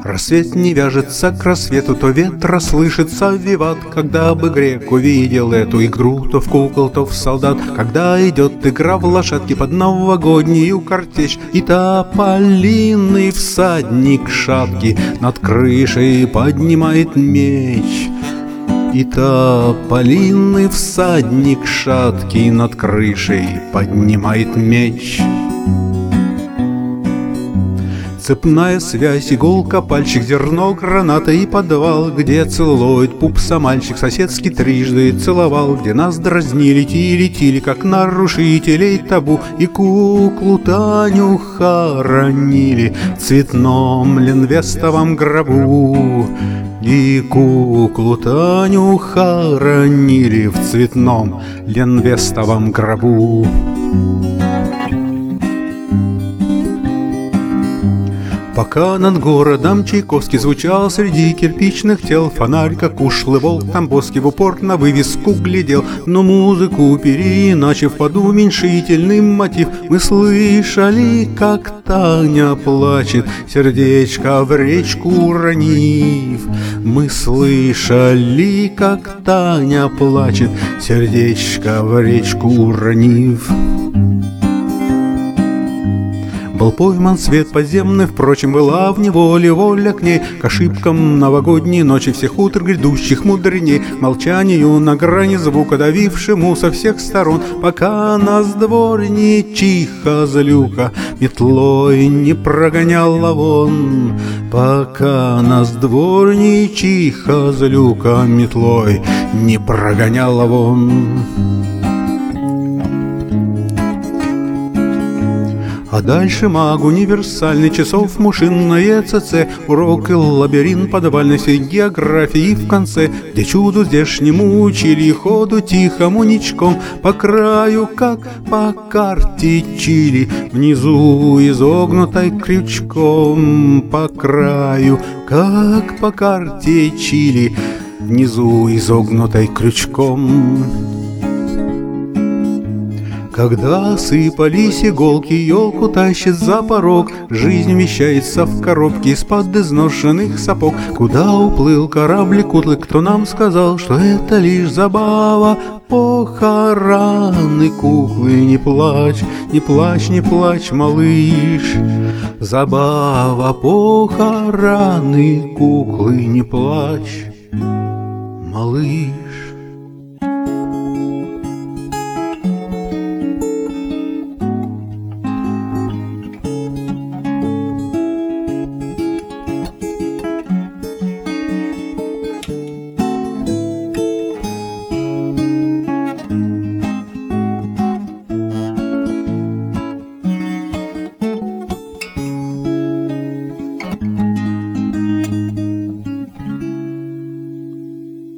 Рассвет не вяжется к рассвету, то ветра слышится виват. Когда бы грек увидел эту игру, то в кукол, то в солдат. Когда идет игра в лошадки под новогоднюю картечь, и тополиный всадник шапки над крышей поднимает меч. И тополиный всадник шаткий над крышей поднимает меч. Цепная связь, иголка, пальчик, зерно, граната и подвал, где целует пупса мальчик, соседский трижды целовал, где нас дразнили, тили, как нарушителей табу, и куклу Таню хоронили в цветном ленвестовом гробу. И куклу Таню хоронили в цветном ленвестовом гробу. Пока над городом Чайковский звучал среди кирпичных тел, фонарь, как ушлый волк Тамбовский, в упор на вывеску глядел. Но музыку переиначив под уменьшительный мотив, мы слышали, как Таня плачет, сердечко в речку уронив. Мы слышали, как Таня плачет, сердечко в речку уронив. Был пойман свет подземный, впрочем, была в неволе воля к ней, к ошибкам новогодней ночи всех утр грядущих мудреней, молчанию на грани звука, давившему со всех сторон, пока нас дворничиха злюка метлой не прогоняла вон. Пока нас дворничиха злюка метлой не прогоняла вон. А дальше маг универсальный, часов мушиное ЦЦ, урок и лабиринт подвальной всей географии в конце, где чуду здешнему учили ходу тихому ничком, по краю, как по карте Чили, внизу изогнутой крючком, по краю, как по карте Чили, внизу изогнутой крючком. Когда сыпались иголки, елку тащит за порог, жизнь вмещается в коробке из-под изношенных сапог. Куда уплыл кораблик утлый, кто нам сказал, что это лишь забава, похороны куклы? Не плачь, не плачь, не плачь, малыш, забава, похороны куклы, не плачь, малыш.